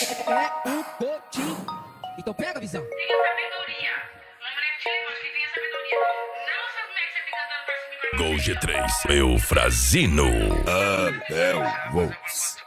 É um cotinho. Então pega a visão. Tenha sabedoria. Uma mulher que te levou, que tenha sabedoria. Não essas mulheres que você fica andando pra cima e pra baixo. Gol G3, Eufrazino. Abel Volks.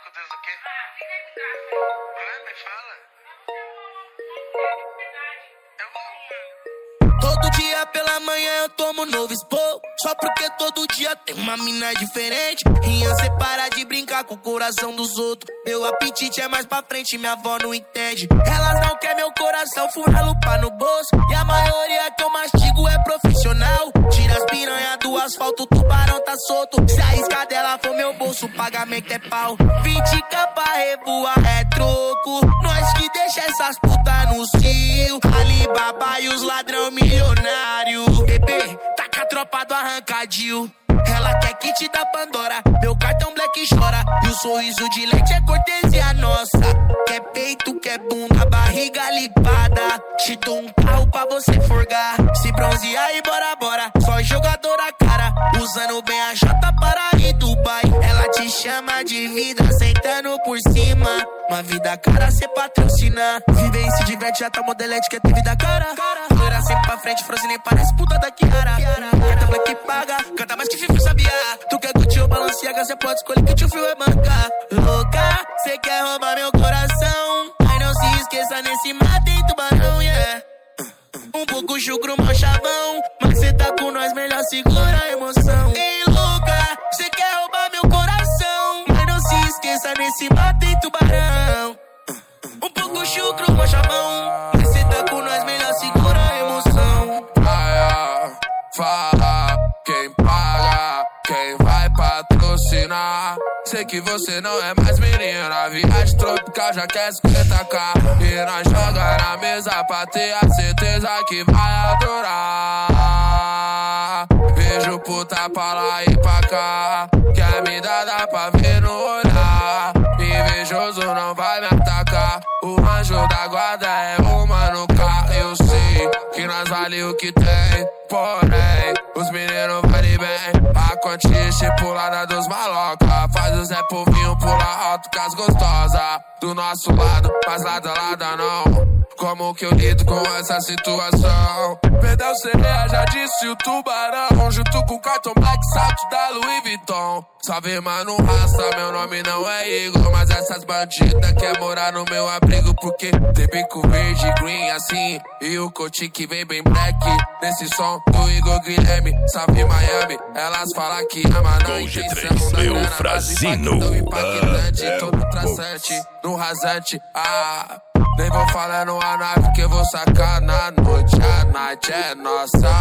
Todo dia pela manhã eu tomo novo expor. Só porque todo dia tem uma mina diferente. Rian, cê para de brincar com o coração dos outros. Meu apetite é mais pra frente, minha avó não entende. Elas não querem meu coração, fura lupa no bolso. E a maioria que eu mastigo é profissional. Tira as piranha do asfalto, o tubarão tá solto. Se a isca dela for meu bolso, o pagamento é pau. 20k pra revoar é troco. Nós que deixa essas putas no cio. Alibaba e os ladrão milionário. Bebê, taca a tropa do arrancadinho. Ela quer kit da Pandora, meu cartão black chora. E o sorriso de leite é cortesia nossa. Quer peito, quer bunda, barriga lipada. Te dou um carro pra você forgar. Se bronzear e bora, bora. Só jogadora cara, usando bem a jota para ir Dubai. Ela te chama de vida, sentando por cima. Uma vida cara, cê patrocina. Vive e se diverte, já tá modelete, quer ter vida cara. Loira sempre pra frente, Frozen parece puta da Kiara. Carta black paga, canta mais que Fifi sabia. Tu quer curtir o Balenciaga, cê pode escolher que tio fio é manca. Louca, cê quer roubar meu coração. Ai, não se esqueça, nesse mar tem tubarão, yeah. Um pouco chucro, mal chavão. Mas cê tá com nós, melhor segura a emoção. Ei, louca, cê quer roubar meu coração. Mas não se esqueça, nesse mar tem tubarão. Um pouco chucro, mal chavão. Mas cê tá com nós, melhor segura a emoção. Fala quem paga, quem vai patrocinar. Sei que você não é mais menina. Viagem tropical já quer 50k. E nós joga na mesa pra ter a certeza que vai adorar. Vejo puta pra lá e pra cá. Quer me dar, dá pra ver no olhar. Invejoso não vai me atacar. O anjo da guarda é uma no carro. Eu sei que nós vale o que tem. Porém, os meninos valem bem. A quantia estipulada dos maloca. Faz o Zé Povinho pular alto com as gostosas. Do nosso lado, mas lado a lado não. Como que eu lido com essa situação? Perdeu sereia, já disse o tubarão. Junto com o cartão black, salto da Louis Vuitton. Salve mano, raça, meu nome não é Igor. Mas essas bandidas quer morar no meu abrigo. Porque tem bico verde, green assim. E o coach que vem bem black. Nesse som do Igor Guilherme. Salve Miami, elas falam que ama na intenção da grana. Eufrazino. Tão impactante, todo traçante. No rasante, nem vou falar numa nave que eu vou sacar na noite. A night é nossa.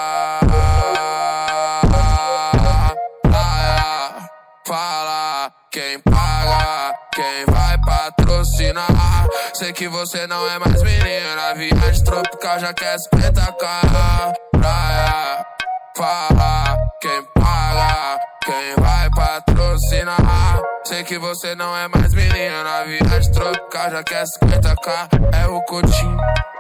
Fala quem paga, quem vai patrocinar. Sei que você não é mais menina. Viagem tropical já quer 50k. Praia, fala quem paga, quem vai patrocinar. Sei que você não é mais menina. Viagem tropical já quer 50k. É o Coutinho.